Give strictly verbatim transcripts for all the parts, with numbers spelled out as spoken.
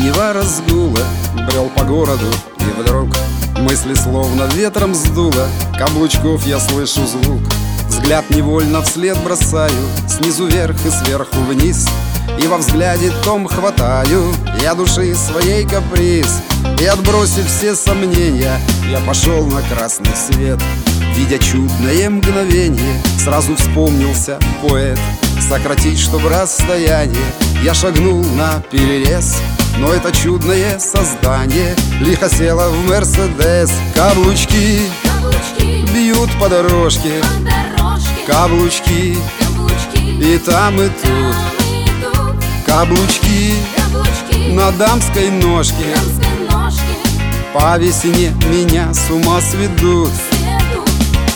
синего разгула брел по городу, и вдруг мысли словно ветром сдуло. Каблучков я слышу звук, взгляд невольно вслед бросаю, снизу вверх и сверху вниз, и во взгляде том хватаю я души своей каприз. И отбросив все сомнения, я пошел на красный свет. Видя чудное мгновение, сразу вспомнился поэт. Сократить, чтоб расстояние, я шагнул на перерез. Но это чудное создание лихо село в Мерседес. Каблучки, Каблучки бьют по дорожке, по дорожке, каблучки, каблучки и там и тут. там и тут. Каблучки Каблучки на дамской ножке дамской ножке по весне меня с ума сведут. сведут.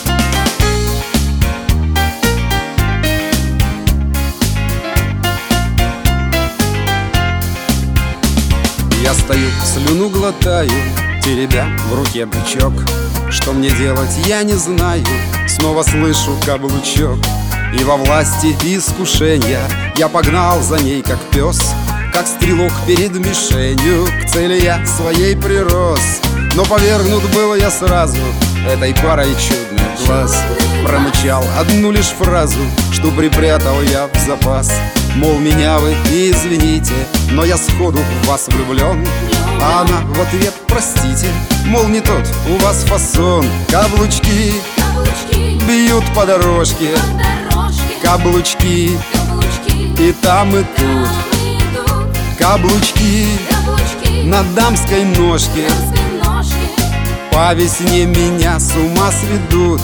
Я стою, слюну глотаю, теребя в руке бычок. Что мне делать, я не знаю. Снова слышу каблучок, и во власти искушения я погнал за ней, как пес, как стрелок перед мишенью. К цели я своей прирос, но повергнут был я сразу этой парой чудных глаз. Промычал одну лишь фразу, что припрятал я в запас. Мол, меня вы не извините, но я сходу в вас влюблен. А она в ответ: простите, мол, не тот у вас фасон. Каблучки Каблучки бьют по дорожке, по дорожке, каблучки, каблучки и там и тут. там и тут. Каблучки Каблучки на дамской ножке дамской ножке по весне меня с ума сведут. сведут.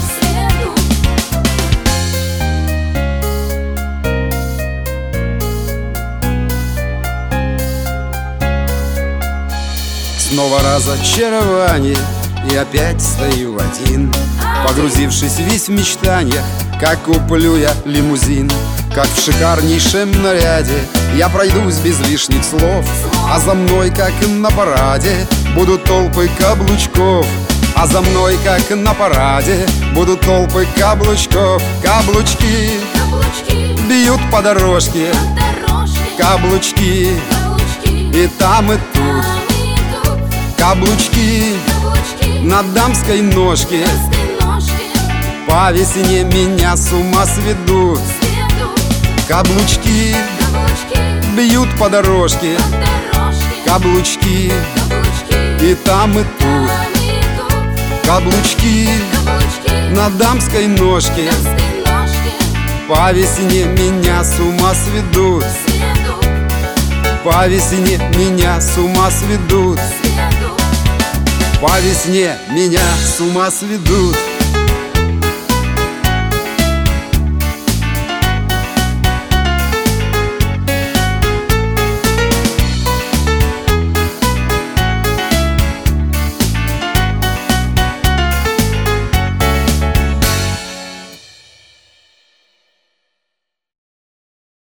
Снова разочарование, и опять стою один, погрузившись весь в мечтания, как куплю я лимузин. Как в шикарнейшем наряде я пройдусь без лишних слов, а за мной, как на параде, будут толпы каблучков. А за мной, как на параде, будут толпы каблучков. Каблучки Каблучки бьют по дорожке, по дорожке, каблучки, каблучки и там и тут. там и тут. Каблучки Каблучки на дамской ножке дамской ножке по весне меня с ума сведут. сведут. Каблучки Каблучки бьют по дорожке, по дорожке, каблучки, каблучки и там и тут. там и тут. Каблучки Каблучки на дамской ножке дамской ножке по весне меня с ума сведут. сведут. По весне меня с ума сведут. сведут. По весне меня с ума сведут.